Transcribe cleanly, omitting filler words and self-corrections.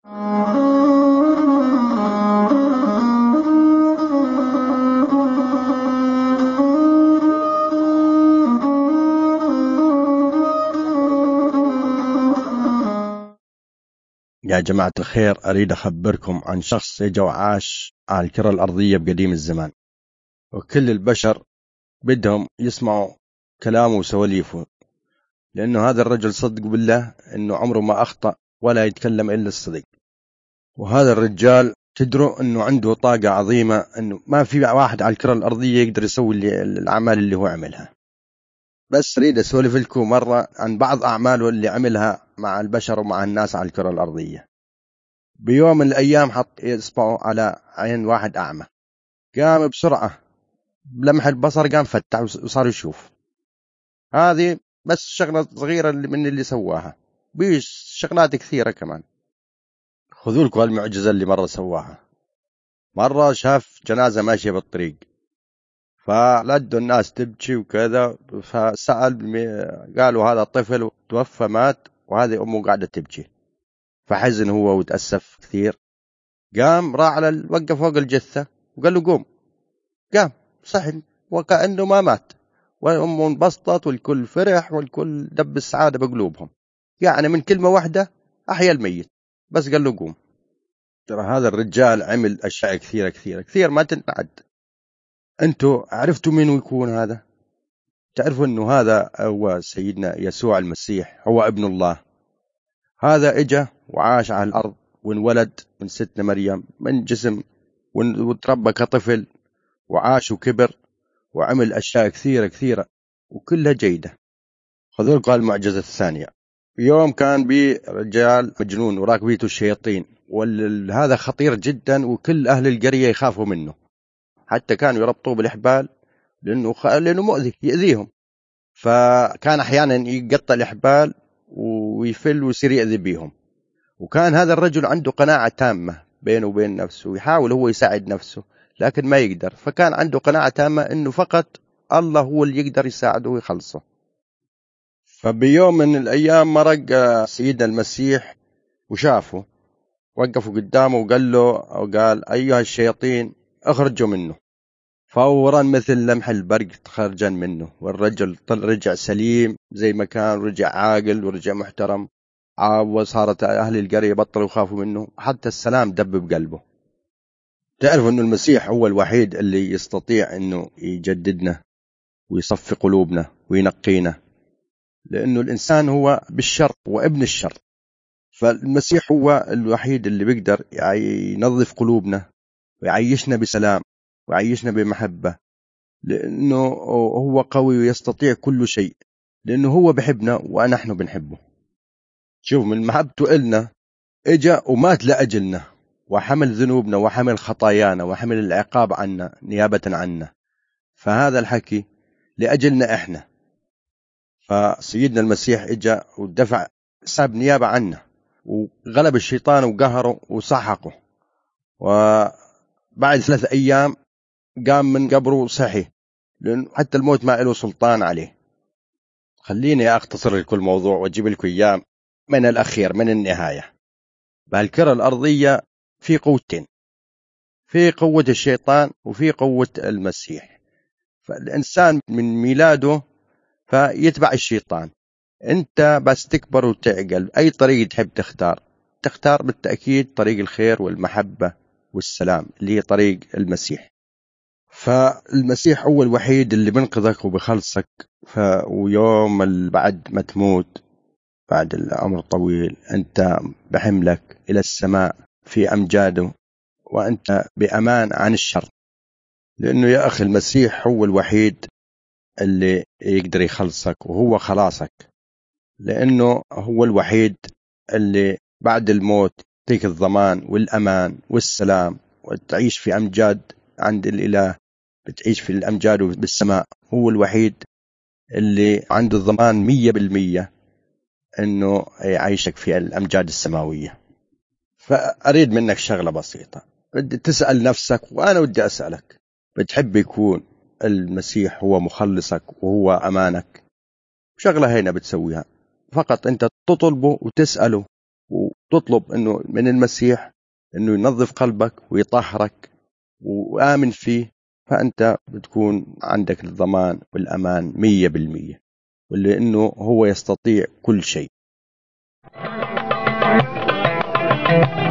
يا جماعة الخير، أريد أخبركم عن شخص يجا وعاش على الكرة الأرضية بقديم الزمان، وكل البشر بدهم يسمعوا كلامه وسواليفه، لأنه هذا الرجل صدق بالله أنه عمره ما أخطأ ولا يتكلم إلا الصدق. وهذا الرجال تدروا أنه عنده طاقة عظيمة، أنه ما في واحد على الكرة الأرضية يقدر يسوي الأعمال اللي هو عملها. بس أريد أسولف لكم مرة عن بعض أعماله اللي عملها مع البشر ومع الناس على الكرة الأرضية. بيوم من الأيام حط إصبعه على عين واحد أعمى، قام بسرعة بلمح البصر قام فتح وصار يشوف. هذه بس شغلة صغيرة من اللي سواها، بيش شغلات كثيرة كمان. خذوا لكم المعجزة اللي مرة سواها. مرة شاف جنازة ماشية بالطريق، فلدوا الناس تبكي وكذا، فسأل قالوا هذا طفل توفى مات وهذه أمه قاعدة تبكي، فحزن هو وتأسف كثير. قام راح على وقف فوق الجثة وقال له قوم. قام صحن وكأنه ما مات، وأمه انبسطت والكل فرح والكل دب السعادة بقلوبهم. يعني من كلمة واحدة أحيا الميت، بس قال له قوم. ترى هذا الرجال عمل أشياء كثيرة كثيرة كثير ما تنعد. أنتوا عرفتوا مين يكون هذا؟ تعرفوا أنه هذا هو سيدنا يسوع المسيح، هو ابن الله. هذا إجا وعاش على الأرض وانولد من ستنا مريم من جسم، وتربى كطفل وعاش وكبر وعمل أشياء كثيرة كثيرة وكلها جيدة. خذوا لكم المعجزة الثانية. يوم كان بي رجال مجنون وراكبيته الشياطين، وهذا خطير جدا وكل أهل القرية يخافوا منه، حتى كانوا يربطوه بالإحبال لأنه مؤذي يأذيهم. فكان أحيانا يقطع الإحبال ويفل ويصير يأذي بيهم. وكان هذا الرجل عنده قناعة تامة بينه وبين نفسه، ويحاول هو يساعد نفسه لكن ما يقدر. فكان عنده قناعة تامة أنه فقط الله هو اللي يقدر يساعده ويخلصه. فبيوم من الأيام مرق سيدنا المسيح وشافه، وقفوا قدامه وقال أيها الشياطين اخرجوا منه. فورا مثل لمح البرق تخرجن منه، والرجل رجع سليم زي ما كان، رجع عاقل ورجع محترم. وصارت أهل القرية بطلوا يخافوا منه، حتى السلام دب بقلبه. تعرفوا أنه المسيح هو الوحيد اللي يستطيع أنه يجددنا ويصفي قلوبنا وينقينا، لأنه الإنسان هو بالشر وابن الشر. فالمسيح هو الوحيد اللي بيقدر ينظف قلوبنا ويعيشنا بسلام ويعيشنا بمحبة، لأنه هو قوي ويستطيع كل شيء، لأنه هو بحبنا ونحن بنحبه. شوف من محبته إلنا إجا ومات لأجلنا، وحمل ذنوبنا وحمل خطايانا وحمل العقاب عنا نيابة عنا. فهذا الحكي لأجلنا إحنا. فسيدنا المسيح إجا ودفع حساب نيابة عنا، وغلب الشيطان وقهره وسحقه. وبعد 3 أيام قام من قبره صحي، لأنه حتى الموت ما له سلطان عليه. خليني أختصر لكل موضوع وأجيب لكم إياه من الأخير من النهاية. بهالكرة الأرضية في قوتين، في قوة الشيطان وفي قوة المسيح. فالإنسان من ميلاده فيتبع الشيطان. أنت بس تكبر وتعقل أي طريق تحب تختار بالتأكيد طريق الخير والمحبة والسلام اللي هي طريق المسيح. فالمسيح هو الوحيد اللي بنقذك وبخلصك. ويوم بعد ما تموت بعد العمر الطويل أنت بحملك إلى السماء في أمجاده، وأنت بأمان عن الشر، لأنه يا أخي المسيح هو الوحيد اللي يقدر يخلصك وهو خلاصك، لأنه هو الوحيد اللي بعد الموت يعطيك الضمان والأمان والسلام، وتعيش في أمجاد عند الإله، بتعيش في الأمجاد بالسماء. هو الوحيد اللي عنده الضمان 100% أنه يعيشك في الأمجاد السماوية. فأريد منك شغلة بسيطة، بدي تسأل نفسك وأنا ودي أسألك، بتحب يكون المسيح هو مخلصك وهو أمانك؟ شغلة هنا بتسويها، فقط أنت تطلبه وتسأله تطلب إنه من المسيح إنه ينظف قلبك ويطهرك وآمن فيه، فأنت بتكون عندك الضمان والأمان 100%، ولأنه هو يستطيع كل شيء.